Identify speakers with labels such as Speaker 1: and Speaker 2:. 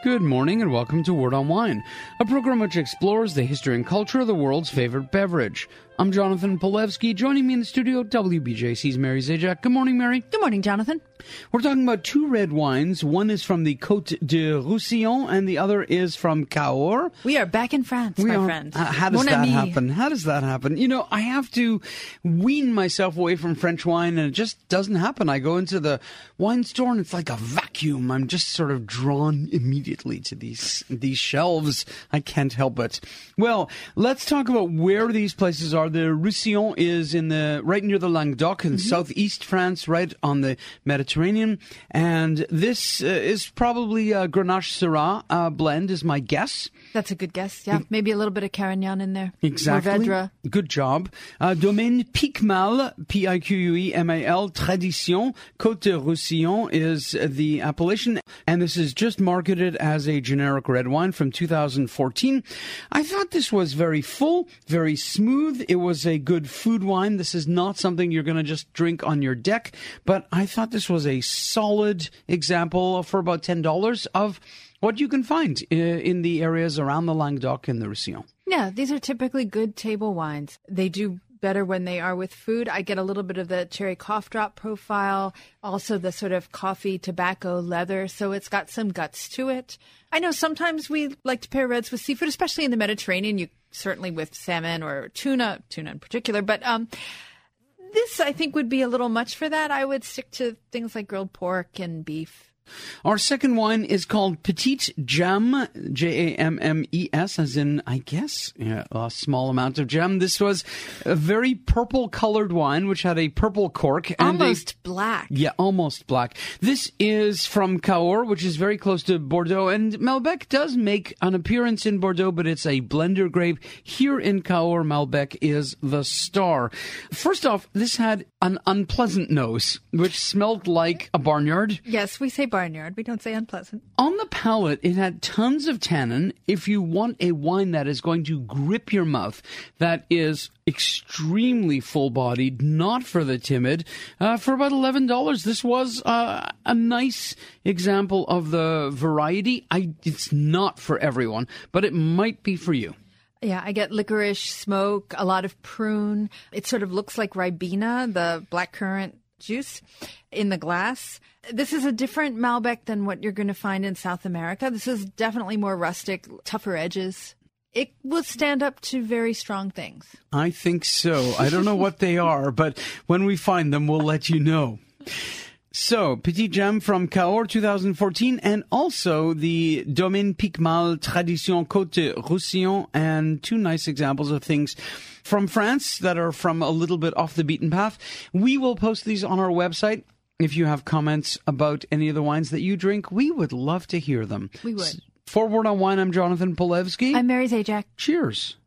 Speaker 1: Good morning and welcome to Word on Wine, a program which explores the history and culture of the world's favorite beverage. I'm Jonathan Polevsky. Joining me in the studio, WBJC's Mary Zajac. Good morning, Mary.
Speaker 2: Good morning, Jonathan.
Speaker 1: We're talking about two red wines. One is from the Côte de Roussillon and the other is from Cahors.
Speaker 2: We are back in France, my friend.
Speaker 1: How does that happen? How does that happen? You know, I have to wean myself away from French wine and it just doesn't happen. I go into the wine store and it's like a vacuum. I'm just sort of drawn immediately to these shelves. I can't help it. Well, let's talk about where these places are. The Roussillon is right near the Languedoc in southeast France, right on the Mediterranean. And this is probably a Grenache Syrah blend, is my guess.
Speaker 2: That's a good guess, yeah. Maybe a little bit of Carignan in there.
Speaker 1: Exactly.
Speaker 2: Mourvedre.
Speaker 1: Good job. Domaine Picmal, P-I-Q-U-E-M-A-L, Tradition, Côte de Roussillon is the appellation. And this is just marketed as a generic red wine from 2014. I thought this was very full, very smooth. It was a good food wine. This is not something you're going to just drink on your deck, but I thought this was a solid example for about $10 of what you can find in the areas around the Languedoc and the Roussillon.
Speaker 2: Yeah, these are typically good table wines. They do better when they are with food. I get a little bit of the cherry cough drop profile, also the sort of coffee, tobacco, leather, so it's got some guts to it. I know sometimes we like to pair reds with seafood, especially in the Mediterranean, you certainly with salmon or tuna in particular, but this I think would be a little much for that. I would stick to things like grilled pork and beef.
Speaker 1: Our second wine is called Petite Jammes, Jammes, as in, I guess, a small amount of jam. This was a very purple-colored wine, which had a purple cork. And
Speaker 2: almost black.
Speaker 1: Yeah, almost black. This is from Cahors, which is very close to Bordeaux. And Malbec does make an appearance in Bordeaux, but it's a blender grape. Here in Cahors, Malbec is the star. First off, this had an unpleasant nose, which smelled like a barnyard.
Speaker 2: Yes, we say barnyard. We don't say unpleasant.
Speaker 1: On the palate, it had tons of tannin. If you want a wine that is going to grip your mouth, that is extremely full-bodied, not for the timid, for about $11. This was a nice example of the variety. It's not for everyone, but it might be for you.
Speaker 2: Yeah, I get licorice, smoke, a lot of prune. It sort of looks like Ribena, the blackcurrant juice in the glass. This is a different Malbec than what you're going to find in South America. This is definitely more rustic, tougher edges. It will stand up to very strong things.
Speaker 1: I think so. I don't know what they are, but when we find them, we'll let you know. So, Petite Jammes from Cahors 2014, and also the Domaine Picmal Tradition Côte de Roussillon, and two nice examples of things from France that are from a little bit off the beaten path. We will post these on our website. If you have comments about any of the wines that you drink, we would love to hear them.
Speaker 2: We would.
Speaker 1: For Word on Wine, I'm Jonathan Polevsky.
Speaker 2: I'm Mary Zajac.
Speaker 1: Cheers.